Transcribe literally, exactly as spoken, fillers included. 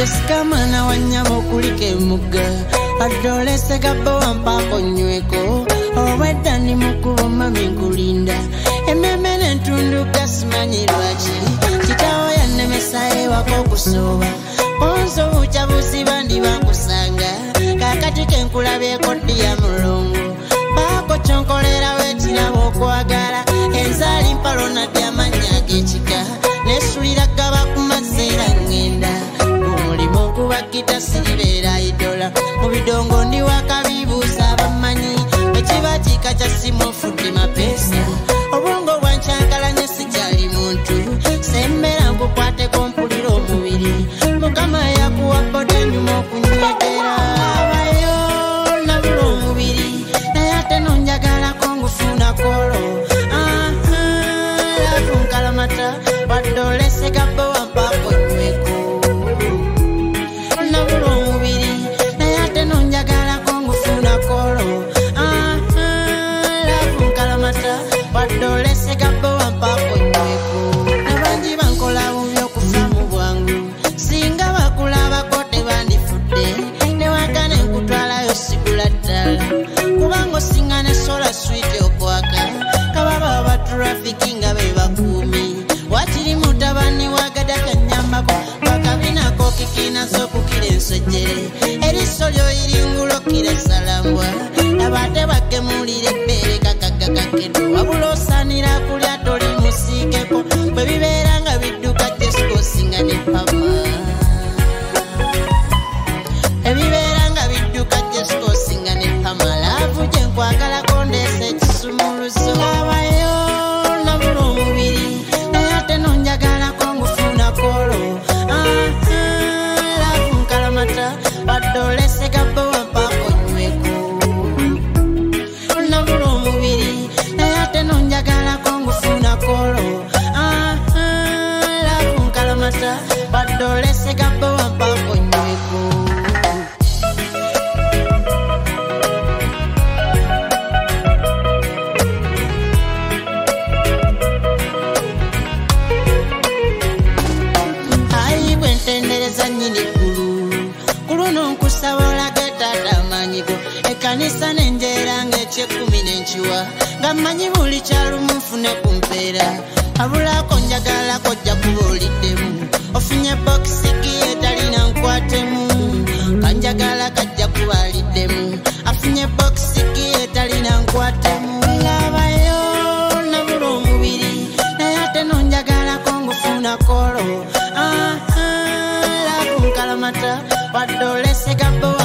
Jessica mwana wanyama kulike muga adole segabo wampako nyweko obwedda ni mukubo mami nkulinda ememene ntundu gasimanyi lwaki kitawo yannemesaye wako kusoba bonzo bucha busiba ndi bankusanga kakati kenkulabyeko ddi ya mulongo bako kyonkolera wetirabo okwagala enzali mpalo nadde amanya ag'ekika nesulira gaba ku mazeera ngenda omulimo kubakita siribeera idola mu bidongo ndi wakabibuuza abamanyi ekiba kika kya simu ofudde mapesa obwongo bwankyankalanye sikyali muntu semmera nkukwateko mpulira omubiri mukama yakuwa boda enyuma okunywegera abayo nabula omubiri naye ate nonjagalako ngufuna kolo lakunkalamata wadde olesegabo wampako nyweko nabula omubiri naye ate nonjagalako ngufuna kolo lakunkalamata wadde olesegabo wampako nyweko nabangi bankola bubi okufa mu bwangu singa bakulabako tebandifudde newagana enkutwalayo sigula ddala kubanga osinga ne sola switi okwaka kababa abatrafiki nga be bakuumi wakiri mutabani wagada kanyambako bakabinako kikinaso kukira ensojjere eriso lyoyiringulokira salambwa abate bakemulira ebbeere kakagakakedo wabula osaanira kulya toli musiikeko bwe bibeera nga bidduka jesikosinga ne pama ebibeera nga bidduka jesikosinga ne pama laavu gye nkwagalako ndeesa ekisumuluzo abayo nabula omubiri naye ate nonjagalako ngufuna kolo laavu nkalamata wadde olesegabo wampako nyweko nabula omubiri naye ate nonjagalako ngufuna kolo laavu nkalamata wadde olesegabo wampako nyweko. Tendereza nyini kulu kuluno nkusaba olage taata amanyigo ekanisa nenjeera ng'ekyekumi n'enkiwa nga mmanyi buli kyalumu nfune ku mpeera abulako njagalako jja kuba oliddemu ofunye bokisiki etalina nkwatemu kanjagala kajja kuba aliddemu afunye bokisiki etalina nkwatemu labayo nabula omubiri naye ate nonjagalako ngufuna kolo wadde olesegabo